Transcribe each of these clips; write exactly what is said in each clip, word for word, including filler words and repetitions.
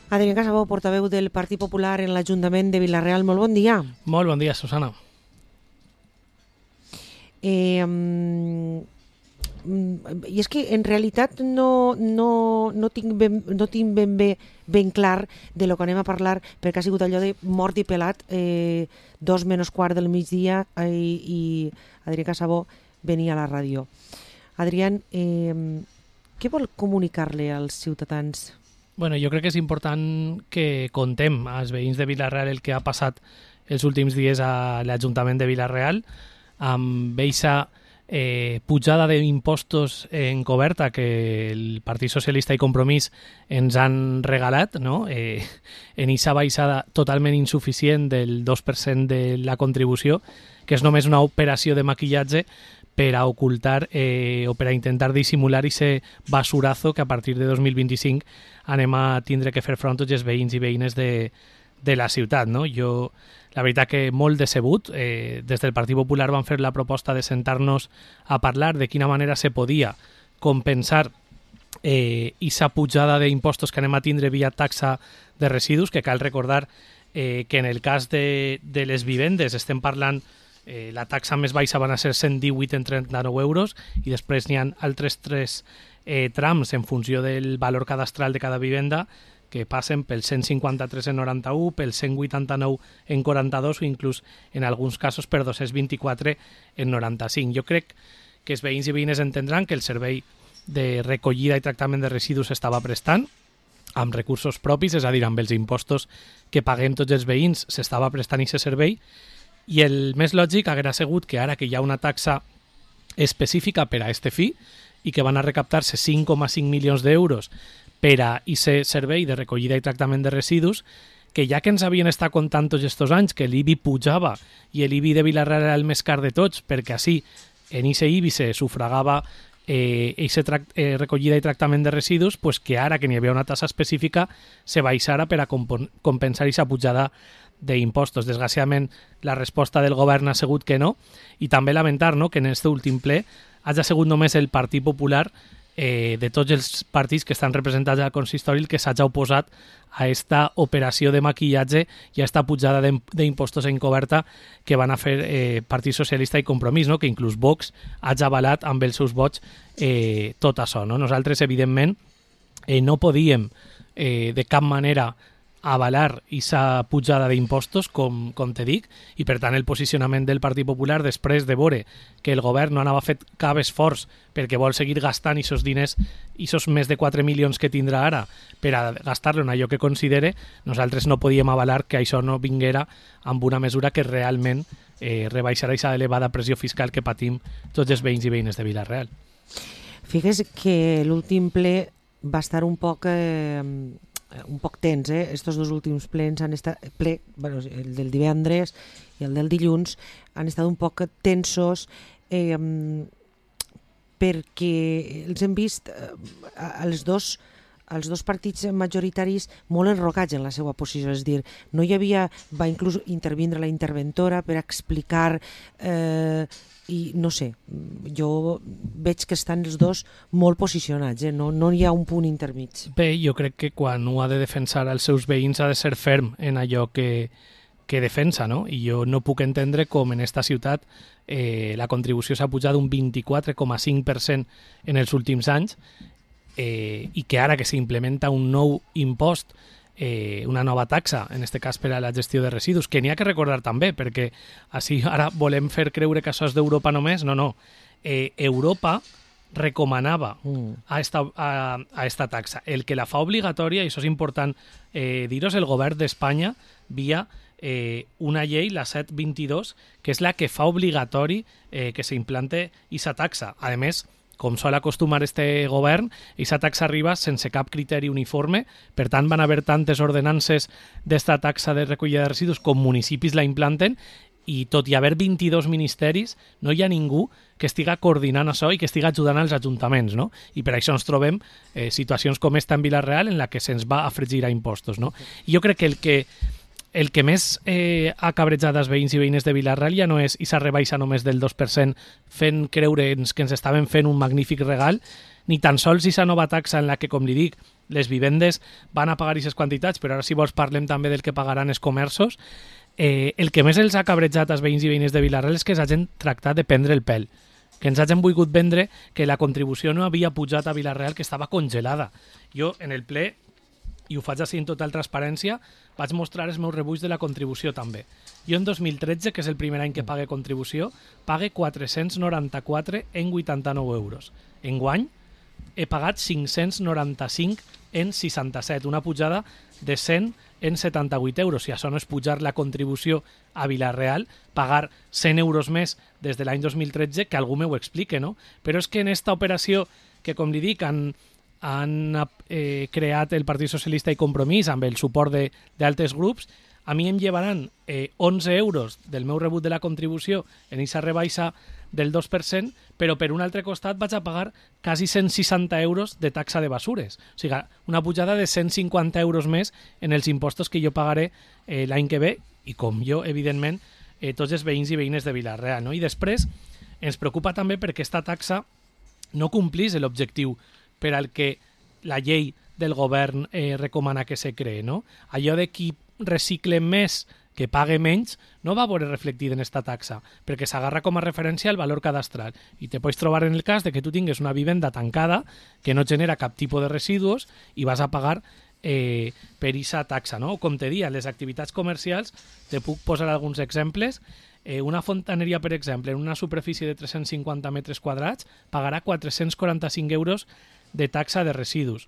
Adrián Casabó, portaveu del Partit Popular en l'Ajuntament de Vila-real. Molt bon dia. Molt bon dia, Susana. Eh, um, I és que en realitat no, no, no tinc, ben, no tinc ben bé ben clar de lo que anem a parlar, perquè ha sigut allò de mort i pelat, eh, dos menys quart del migdia eh, i Adrián Casabó venia a la ràdio. Adrián, eh, què vol comunicar-li als ciutadans? Bueno, jo crec que és important que contem als veïns de Vila-real el que ha passat els últims dies a l'Ajuntament de Vila-real amb eixa eh, pujada d'impostos encoberta que el Partit Socialista i Compromís ens han regalat, no? eh, en eixa baixada totalment insuficient del dos per cent de la contribució, que és només una operació de maquillatge per a ocultar eh, o per a intentar dissimular aquest basurazo que a partir de dos mil vint-i-cinc anem a tindre que fer front tots els veïns i veïnes de, de la ciutat. No? Jo, la veritat que molt decebut, eh, des del Partit Popular van fer la proposta de sentar-nos a parlar de quina manera se podia compensar eh, esa pujada d'impostos que anem a tindre via taxa de residus, que cal recordar eh, que en el cas de, de les vivendes estem parlant Eh, la taxa més baixa van a ser cent divuit en trenta-nou euros i després n'hi ha altres tres eh, trams en funció del valor cadastral de cada vivenda que passen pel cent cinquanta-tres en noranta-u, pel cent vuitanta-nou en quaranta-dos o inclús en alguns casos per dos-cents vint-i-quatre en noranta-cinc. Jo crec que els veïns i veïnes entendran que el servei de recollida i tractament de residus estava prestant amb recursos propis, és a dir, amb els impostos que paguem tots els veïns s'estava prestant aquest servei. I el més lògic haguera sigut que ara que hi ha una taxa específica per a este fi i que van a recaptar-se cinc coma cinc milions d'euros per a aquest servei de recollida i tractament de residus, que ja que ens havien estat contant tots aquests anys que l'I B I pujava i l'I B I de Vila-real era el més car de tots, perquè així en aquest I B I se sufragava eh, aquesta eh, recollida i tractament de residus, pues que ara que n'hi havia una tassa específica se baixara per a compensar aquesta pujada d'impostos. Desgraciadament, la resposta del govern ha sigut que no, i també lamentar, no?, que en aquest últim ple hagi sigut només el Partit Popular eh, de tots els partits que estan representats al consistori que s'hagi oposat a aquesta operació de maquillatge i a aquesta pujada d'impostos encoberta que van a fer eh, Partit Socialista i Compromís, no?, que inclús Vox hagi avalat amb els seus vots eh, tot això. No? Nosaltres, evidentment, eh, no podíem eh, de cap manera avalar aquesta pujada d'impostos, com, com te dic, i per tant el posicionament del Partit Popular després de veure que el govern no anava fet cap esforç perquè vol seguir gastant aquests diners, aquests més de quatre milions que tindrà ara per a gastar-lo en allò que considere, nosaltres no podíem avalar que això no vinguera amb una mesura que realment eh, rebaixarà aquesta elevada pressió fiscal que patim tots els veïns i veïnes de Vila-real. Figues que l'últim ple va estar un poc... Eh... un poc tens, eh? Estos dos últims plens han estat, ple, bueno, el del divendres i el del dilluns han estat un poc tensos eh, perquè els hem vist eh, els dos els dos partits majoritaris molt enrocats en la seva posició, és dir, no hi havia, va inclús intervindre la interventora per explicar eh, i no sé, jo veig que estan els dos molt posicionats, eh? no, no hi ha un punt intermig. Bé, jo crec que quan ho ha de defensar als seus veïns ha de ser ferm en allò que, que defensa, no? I jo no puc entendre com en esta ciutat eh, la contribució s'ha pujat un vint-i-quatre coma cinc per cent en els últims anys eh, i que ara que s'implementa un nou impost, Eh, una nova taxa, en aquest cas per a la gestió de residus, que n'hi ha que recordar també, perquè així ara volem fer creure que això és d'Europa només, no, no. Eh, Europa recomanava mm. a, esta, a, a esta taxa. El que la fa obligatòria, i això és important eh, dir-ho, el govern d'Espanya via eh, una llei, la set vint-i-dos, que és la que fa obligatori eh, que s'implante aquesta taxa. A més, com sol acostumar este govern, aquesta taxa arriba sense cap criteri uniforme, per tant van haver tantes ordenances d'esta taxa de recollida de residus com municipis la implanten, i tot i haver vint-i-dos ministeris, no hi ha ningú que estiga coordinant això i que estiga ajudant als ajuntaments, no? I per això ens trobem eh, situacions com esta en Vila-real en la que se'ns va afregir a impostos, no? I jo crec que el que el que més eh, ha cabrejat els veïns i veïnes de Vila-real ja no és i s'ha rebaixa només del dos per cent fent creure'ns que ens estaven fent un magnífic regal, ni tan sols aquesta nova taxa en la que, com li dic, les vivendes van a pagar aquestes quantitats, però ara si vols parlem també del que pagaran els comerços. Eh, el que més els ha cabrejat als veïns i veïnes de Vila-real és que s'hagin tractat de prendre el pèl, que ens hagin volgut vendre que la contribució no havia pujat a Vila-real, que estava congelada. Jo, en el ple, i ho faig així en total transparència, vaig mostrar els meus rebuix de la contribució també. Jo en dos mil tretze, que és el primer any que pague contribució, pague quatre-cents noranta-quatre en vuitanta-nou euros. Enguany he pagat cinc-cents noranta-cinc en seixanta-set, una pujada de cent en setanta-vuit euros. Si això no és pujar la contribució a Vila-real, pagar cent euros més des de l'any dos mil tretze, que algú m'ho explique, no? Però és que en esta operació, que com li dic, han, han eh, creat el Partit Socialista i Compromís amb el suport d'altres grups, a mi em llevaran eh, onze euros del meu rebut de la contribució en aquesta rebaixa del dos per cent, però per un altre costat vaig a pagar quasi cent seixanta euros de taxa de basures. O sigui, una pujada de cent cinquanta euros més en els impostos que jo pagaré eh, l'any que ve, i com jo, evidentment, eh, tots els veïns i veïnes de Vila-real. No? I després ens preocupa també perquè aquesta taxa no complís l'objectiu per al que la llei del govern eh, recomana que se cree. No? Allò de qui recicle més que pague menys no va veure reflectit en esta taxa, perquè s'agarra com a referència al valor cadastral i te pots trobar en el cas de que tu tingues una vivenda tancada que no genera cap tipus de residus i vas a pagar eh, per aquesta taxa. No? Com te dia, les activitats comercials, te puc posar alguns exemples. Eh, una fontaneria, per exemple, en una superfície de tres-cents cinquanta metres quadrats pagarà quatre-cents quaranta-cinc euros de taxa de residus.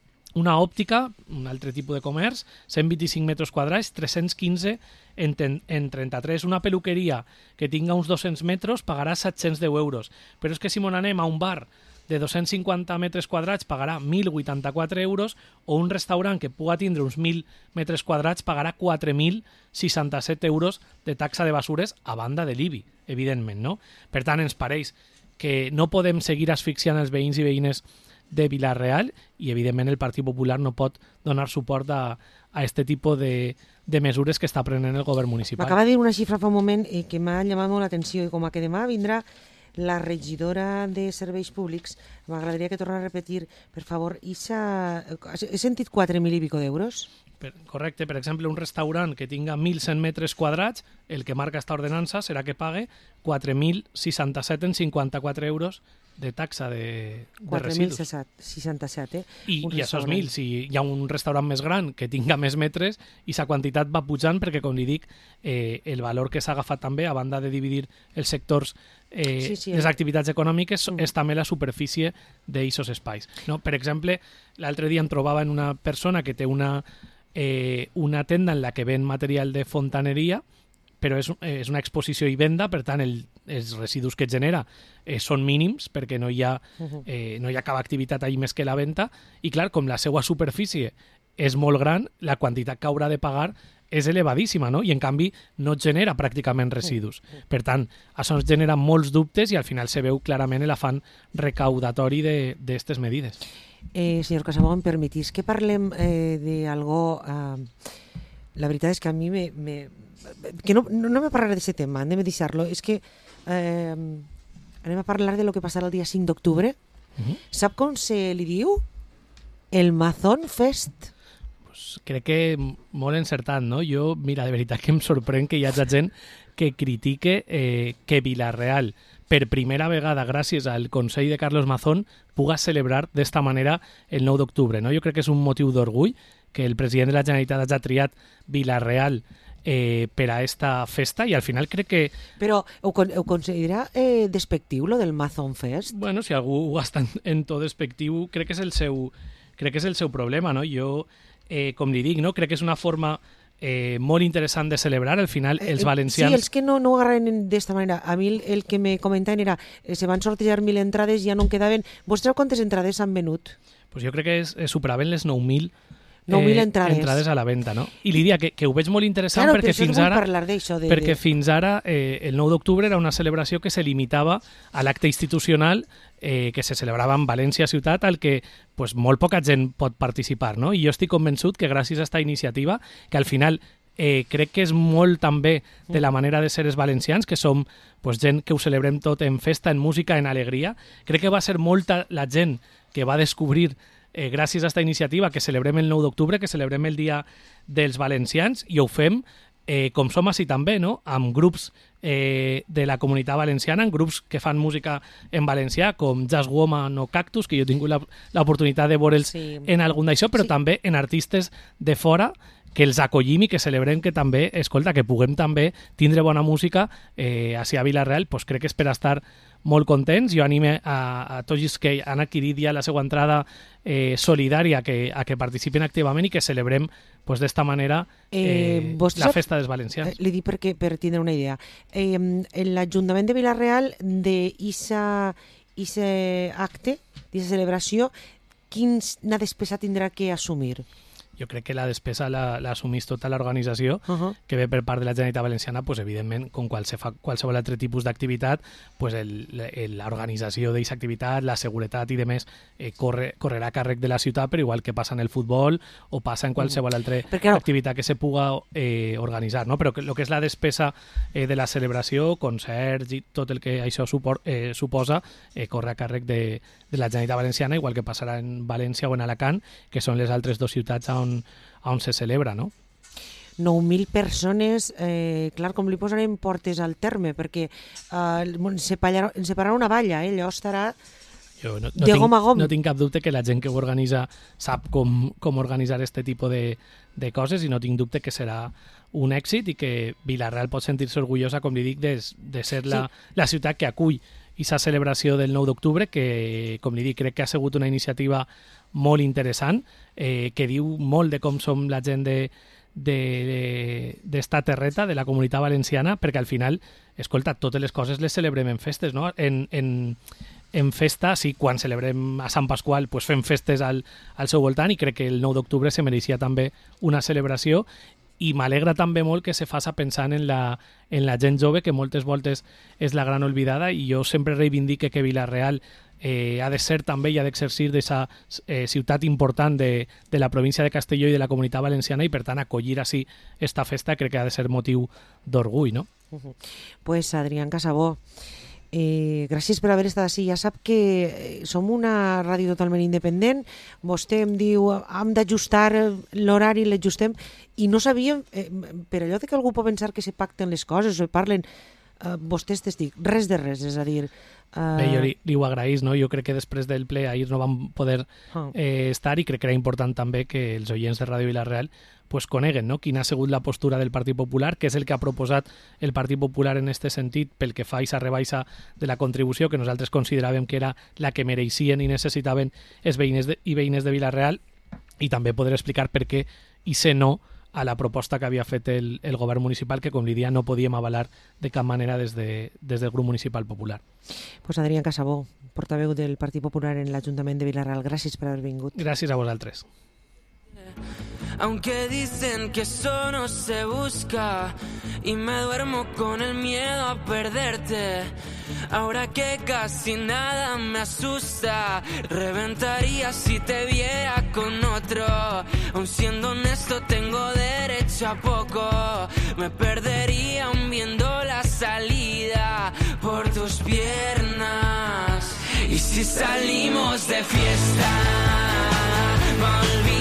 Una òptica, un altre tipus de comerç, cent vint-i-cinc metres quadrats, tres-cents quinze en, en trenta-tres. Una peluqueria que tinga uns dos-cents metres pagarà set-cents deu euros. Però és que si m'on anem a un bar de dos-cents cinquanta metres quadrats pagarà mil vuitanta-quatre euros, o un restaurant que puga tindre uns mil metres quadrats pagarà quatre mil seixanta-set euros de taxa de basures a banda de l'I B I, evidentment. No? Per tant, ens pareix que no podem seguir asfixiant els veïns i veïnes de Vila-real i, evidentment, el Partit Popular no pot donar suport a, a este tipus de, de mesures que està prenent el govern municipal. M'acaba de dir una xifra fa un moment eh, que m'ha llamat molt l'atenció, i com a que demà vindrà la regidora de Serveis Públics, m'agradaria que torni a repetir, per favor, Isa, he sentit quatre mil i pico d'euros? Per, correcte, per exemple, un restaurant que tinga mil cent metres quadrats, el que marca esta ordenança serà que pague quatre mil seixanta-set en cinquanta-quatre euros de taxa de, de quatre residus. quatre mil seixanta-set, eh? I, i això és mil. Si hi ha un restaurant més gran que tinga més metres, i sa quantitat va pujant perquè, com li dic, eh, el valor que s'ha agafat també, a banda de dividir els sectors, eh, sí, sí, les eh? activitats econòmiques, mm. és també la superfície d'aquests espais. No? Per exemple, l'altre dia em trobava en una persona que té una, eh, una tenda en la que ven material de fontaneria, però és, és una exposició i venda, per tant el, els residus que genera eh, són mínims perquè no hi, ha, eh, no hi ha cap activitat allà més que la venda, i clar, com la seva superfície és molt gran, la quantitat que haurà de pagar és elevadíssima, no? I en canvi no genera pràcticament residus. Per tant, això ens genera molts dubtes i al final se veu clarament l'afany recaudatori d'aquestes medides. Eh, senyor Casabó, em permetís que parlem eh, d'algo... Eh, la veritat és que a mi me... me que no, no, no me parlaré d'aquest tema, hem de deixar-lo. És que eh, anem a parlar de lo que passarà el dia cinc d'octubre. Uh-huh. Sap com se li diu? El Mazón Fest. Pues crec que molt encertat, no? Jo, mira, de veritat que em sorprèn que hi hagi gent que critique eh, que Vila-real, per primera vegada, gràcies al Consell de Carlos Mazón, puga celebrar d'esta manera el nou d'octubre. No? Jo crec que és un motiu d'orgull que el president de la Generalitat hagi triat Vila-real Eh, per a esta festa, i al final crec que... Però ho, ho considera eh, despectiu, lo del Mazón Fest? Bueno, si algú ho està en, en tot despectiu, crec que és el seu, crec que és el seu problema, no? Jo, eh, com li dic, no? Crec que és una forma eh, molt interessant de celebrar. Al final, els valencians... Sí, els que no, no ho agarren d'esta manera. A mi el, el que me comentaven era eh, se van sortejar mil entrades i ja no en quedaven. Vostès quantes entrades han venut? Pues jo crec que és, eh, superaven les nou mil nou mil entrades. Eh, entrades a la venda, no? I Lídia, que, que ho veig molt interessant, claro, perquè, fins ara, de, perquè de... fins ara eh, el nou d'octubre era una celebració que se limitava a l'acte institucional eh, que se celebrava en València ciutat, al que pues, molt poca gent pot participar, no? I jo estic convençut que gràcies a aquesta iniciativa, que al final eh, crec que és molt també de la manera de ser els valencians, que som pues, gent que ho celebrem tot en festa, en música, en alegria. Crec que va ser molta la gent que va descobrir eh, gràcies a aquesta iniciativa que celebrem el nou d'octubre, que celebrem el Dia dels Valencians, i ho fem eh, com som així també, no? Amb grups eh, de la comunitat valenciana, en grups que fan música en valencià, com Jazz Woman o Cactus, que jo he tingut l'oportunitat de veure'ls sí. en algun d'això, però sí. també en artistes de fora, que els acollim i que celebrem que també, escolta, que puguem també tindre bona música eh, així a Vila-real, doncs crec que és per estar molt contents. Jo anime a, a tots els que han adquirit ja la seva entrada eh, solidària que, a que participen activament i que celebrem pues, d'esta manera eh, eh, la festa dels valencians. Eh, li dic perquè, per tindre una idea. Eh, L'Ajuntament de Vila-real d'Issa acte, d'aquesta celebració, quina despesa tindrà que assumir? Jo crec que la despesa l'assumís la, tota l'organització uh -huh. que ve per part de la Generalitat Valenciana, pues, evidentment, com qual se fa qualsevol altre tipus d'activitat, pues, l'organització d'aquesta activitat, la seguretat i demés, eh, corre, correrà a càrrec de la ciutat, però igual que passa en el futbol o passa en qualsevol altra uh -huh. Perquè, activitat que se puga eh, organitzar. No? Però el que és la despesa eh, de la celebració, concerts i tot el que això supor, eh, suposa, eh, corre a càrrec de, de la Generalitat Valenciana, igual que passarà en València o en Alacant, que són les altres dues ciutats on on se celebra, no? nou mil persones, eh, clar, com li posarem portes al terme, perquè eh, separarà una valla, eh? Allò estarà jo no, no de tinc, gom a gom. No tinc cap dubte que la gent que ho organitza sap com, com organitzar aquest tipus de, de coses i no tinc dubte que serà un èxit i que Vila-real pot sentir-se orgullosa, com li dic, de, de ser la, sí. la ciutat que acull aquesta celebració del nou d'octubre, que, com li dic, crec que ha sigut una iniciativa molt interessant, eh, que diu molt de com som la gent de d'esta de, de, terreta, de la comunitat valenciana, perquè al final, escolta, totes les coses les celebrem en festes, no? En, en, en festa, sí, quan celebrem a Sant Pasqual, pues fem festes al, al seu voltant, i crec que el nou d'octubre se mereixia també una celebració, i m'alegra també molt que se faça pensant en la, en la gent jove, que moltes voltes és la gran oblidada, i jo sempre reivindique que Vila-real eh, ha de ser també i ha d'exercir d'aquesta eh, ciutat important de, de la província de Castelló i de la comunitat valenciana, i per tant acollir així esta festa crec que ha de ser motiu d'orgull, no? Uh-huh. Pues Adrián Casabó, Eh, gràcies per haver estat així. Ja sap que som una ràdio totalment independent. Vostè em diu hem d'ajustar l'horari, l'ajustem, i no sabíem, eh, per allò de que algú pot pensar que se pacten les coses o parlen, eh, vostès t'estic, res de res, és a dir... Uh... Bé, jo li, li ho agraïs, no? Jo crec que després del ple ahir no vam poder eh, estar, i crec que era important també que els oients de Ràdio Vila-real pues coneguen, no? Quina ha sigut la postura del Partit Popular, que és el que ha proposat el Partit Popular en aquest sentit pel que fa a aquesta rebaixa de la contribució, que nosaltres consideràvem que era la que mereixien i necessitaven els veïns de, i veïnes de Vila-real, i també poder explicar per què i ser no a la proposta que havia fet el, el govern municipal, que, com li dia, no podíem avalar de cap manera des, de, des del grup municipal popular. Pues Adrián Casabó, portaveu del Partit Popular en l'Ajuntament de Vila-real, gràcies per haver vingut. Gràcies a vosaltres. Aunque dicen que eso no se busca y me duermo con el miedo a perderte. Ahora que casi nada me asusta, reventaría si te viera con otro. Aun siendo honesto tengo derecho a poco. Me perdería aún viendo la salida por tus piernas. Y si salimos de fiesta, me olvido.